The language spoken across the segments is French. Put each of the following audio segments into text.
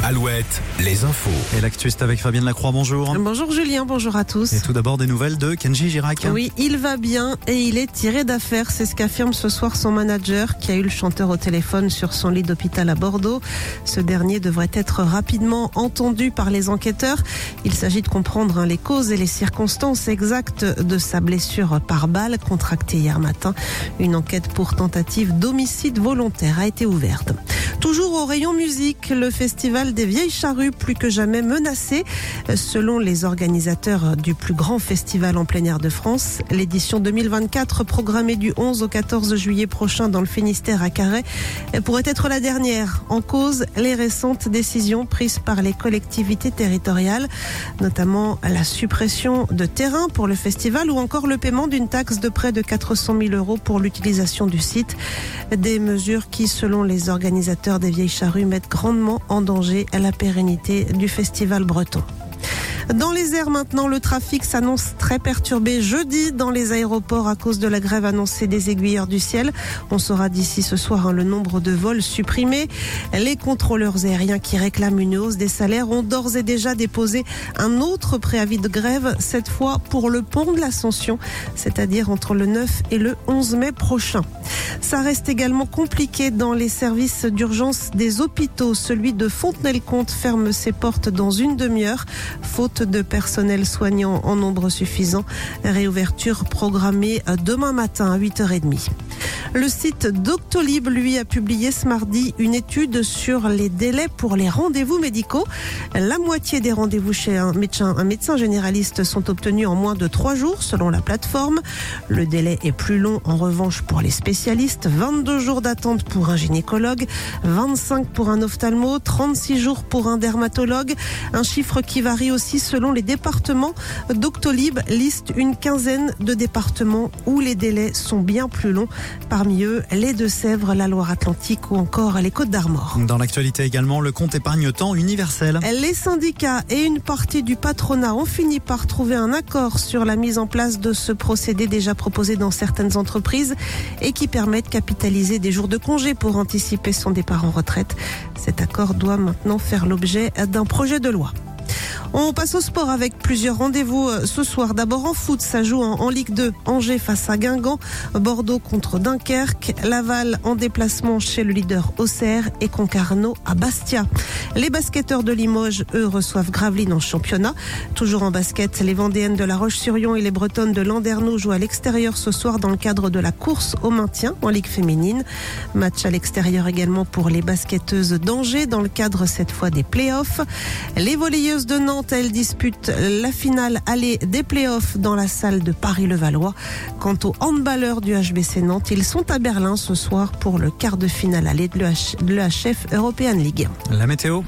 Alouette, les infos. Et l'actu, c'est avec Fabienne Lacroix, bonjour. Bonjour Julien, bonjour à tous. Et tout d'abord des nouvelles de Kenji Girac. Oui, il va bien et il est tiré d'affaire, c'est ce qu'affirme ce soir son manager qui a eu le chanteur au téléphone sur son lit d'hôpital à Bordeaux. Ce dernier devrait être rapidement entendu par les enquêteurs. Il s'agit de comprendre les causes et les circonstances exactes de sa blessure par balle contractée hier matin. Une enquête pour tentative d'homicide volontaire a été ouverte. Toujours au rayon musique, le festival des Vieilles Charrues plus que jamais menacé. Selon les organisateurs du plus grand festival en plein air de France, l'édition 2024 programmée du 11 au 14 juillet prochain dans le Finistère à Carhaix pourrait être la dernière. En cause, les récentes décisions prises par les collectivités territoriales, notamment la suppression de terrain pour le festival ou encore le paiement d'une taxe de près de 400 000 € pour l'utilisation du site. Des mesures qui, selon les organisateurs des Vieilles Charrues, mettent grandement en danger la pérennité du festival breton. Dans les airs maintenant, le trafic s'annonce très perturbé jeudi dans les aéroports à cause de la grève annoncée des aiguilleurs du ciel. On saura d'ici ce soir le nombre de vols supprimés. Les contrôleurs aériens qui réclament une hausse des salaires ont d'ores et déjà déposé un autre préavis de grève, cette fois pour le pont de l'Ascension, c'est-à-dire entre le 9 et le 11 mai prochain. Ça reste également compliqué dans les services d'urgence des hôpitaux. Celui de Fontenay-le-Comte ferme ses portes dans une demi-heure, faute de personnel soignant en nombre suffisant. Réouverture programmée demain matin à 8h30. Le site Doctolib, lui, a publié ce mardi une étude sur les délais pour les rendez-vous médicaux. La moitié des rendez-vous chez un médecin généraliste sont obtenus en moins de 3 jours selon la plateforme. Le délai est plus long en revanche pour les spécialistes. 22 jours d'attente pour un gynécologue, 25 pour un ophtalmo, 36 jours pour un dermatologue. Un chiffre qui varie aussi selon les départements. Doctolib liste une quinzaine de départements où les délais sont bien plus longs. Parmi eux, les Deux-Sèvres, la Loire-Atlantique ou encore les Côtes-d'Armor. Dans l'actualité également, le compte épargne-temps universel. Les syndicats et une partie du patronat ont fini par trouver un accord sur la mise en place de ce procédé déjà proposé dans certaines entreprises et qui permet de capitaliser des jours de congé pour anticiper son départ en retraite. Cet accord doit maintenant faire l'objet d'un projet de loi. On passe au sport avec plusieurs rendez-vous ce soir. D'abord en foot, ça joue en Ligue 2. Angers face à Guingamp, Bordeaux contre Dunkerque, Laval en déplacement chez le leader Auxerre et Concarneau à Bastia. Les basketteurs de Limoges, eux, reçoivent Gravelines en championnat. Toujours en basket, les Vendéennes de La Roche-sur-Yon et les Bretonnes de Landerneau jouent à l'extérieur ce soir dans le cadre de la course au maintien en Ligue féminine. Match à l'extérieur également pour les basketteuses d'Angers dans le cadre cette fois des playoffs. Les volleyeuses de Nantes, elles disputent la finale aller des playoffs dans la salle de Paris-Levallois. Quant aux handballeurs du HBC Nantes, ils sont à Berlin ce soir pour le quart de finale aller de l'EHF European League. La météo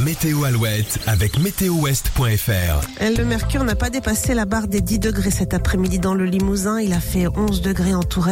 Alouette avec météowest.fr. Le mercure n'a pas dépassé la barre des 10 degrés cet après-midi dans le Limousin. Il a fait 11 degrés en Touraine.